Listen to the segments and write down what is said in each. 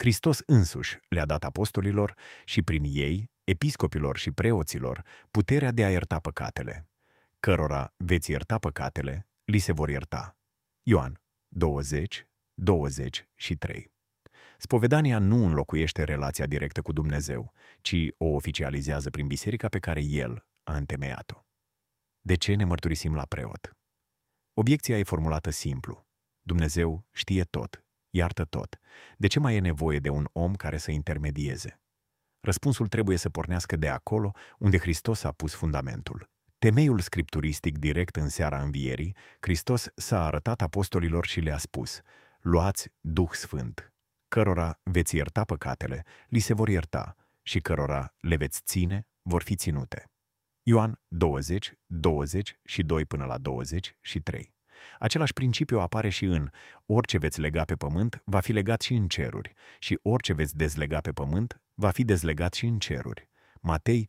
Hristos însuși le-a dat apostolilor și prin ei, episcopilor și preoților, puterea de a ierta păcatele. Cărora veți ierta păcatele, li se vor ierta. Ioan 20, 23. Spovedania nu înlocuiește relația directă cu Dumnezeu, ci o oficializează prin biserica pe care El a întemeiat-o. De ce ne mărturisim la preot? Obiecția e formulată simplu. Dumnezeu știe tot, iartă tot. De ce mai e nevoie de un om care să intermedieze? Răspunsul trebuie să pornească de acolo unde Hristos a pus fundamentul. Temeiul scripturistic direct în seara învierii, Hristos s-a arătat apostolilor și le-a spus: luați Duh Sfânt, cărora veți ierta păcatele, li se vor ierta, și cărora le veți ține, vor fi ținute. Ioan 20, 22 până la 23. Același principiu apare și în orice veți lega pe pământ, va fi legat și în ceruri, și orice veți dezlega pe pământ, va fi dezlegat și în ceruri. Matei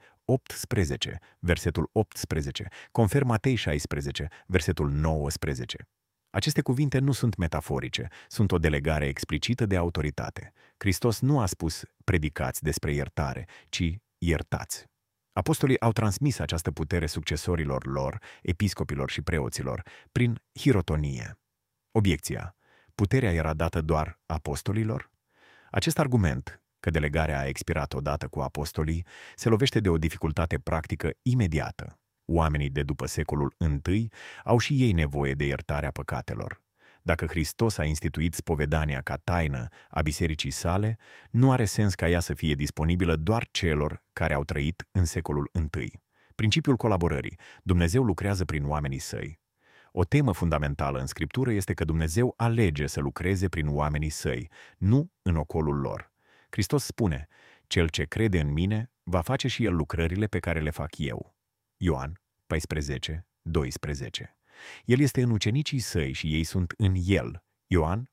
18, versetul 18, confer Matei 16, versetul 19. Aceste cuvinte nu sunt metaforice, sunt o delegare explicită de autoritate. Hristos nu a spus predicați despre iertare, ci iertați. Apostolii au transmis această putere succesorilor lor, episcopilor și preoților, prin hirotonie. Obiecția: puterea era dată doar apostolilor? Acest argument, că delegarea a expirat odată cu apostolii, se lovește de o dificultate practică imediată. Oamenii de după secolul I au și ei nevoie de iertarea păcatelor. Dacă Hristos a instituit spovedania ca taină a bisericii sale, nu are sens ca ea să fie disponibilă doar celor care au trăit în secolul I. Principiul colaborării. Dumnezeu lucrează prin oamenii săi. O temă fundamentală în Scriptură este că Dumnezeu alege să lucreze prin oamenii săi, nu în ocolul lor. Hristos spune: cel ce crede în mine va face și el lucrările pe care le fac eu. Ioan 14, 12. El este în ucenicii săi și ei sunt în el. Ioan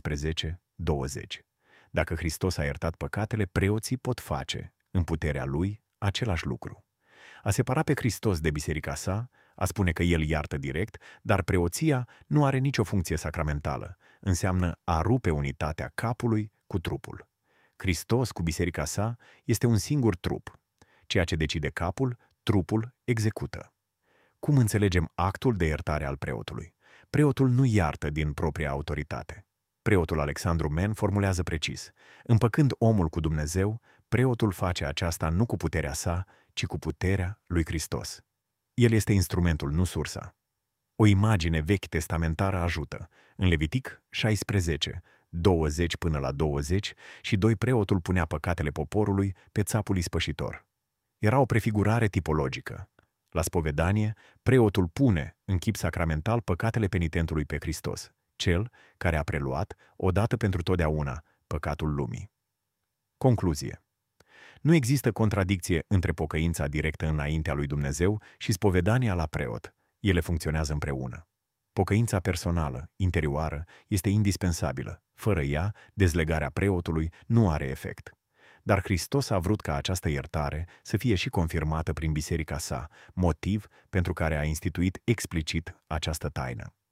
14, 20. Dacă Hristos a iertat păcatele, preoții pot face, în puterea lui, același lucru. A separa pe Hristos de biserica sa, a spune că el iartă direct, dar preoția nu are nicio funcție sacramentală. Înseamnă a rupe unitatea capului cu trupul. Hristos cu biserica sa este un singur trup. Ceea ce decide capul, trupul execută. Cum înțelegem actul de iertare al preotului? Preotul nu iartă din propria autoritate. Preotul Alexandru Men formulează precis: împăcând omul cu Dumnezeu, preotul face aceasta nu cu puterea sa, ci cu puterea lui Hristos. El este instrumentul, nu sursa. O imagine vechi testamentară ajută. În Levitic 16, 20 până la 20, și 2 preotul punea păcatele poporului pe țapul ispășitor. Era o prefigurare tipologică. La spovedanie, preotul pune în chip sacramental păcatele penitentului pe Hristos, cel care a preluat, odată pentru totdeauna, păcatul lumii. Concluzie: nu există contradicție între pocăința directă înaintea lui Dumnezeu și spovedania la preot. Ele funcționează împreună. Pocăința personală, interioară, este indispensabilă. Fără ea, dezlegarea preotului nu are efect. Dar Hristos a vrut ca această iertare să fie și confirmată prin biserica sa, motiv pentru care a instituit explicit această taină.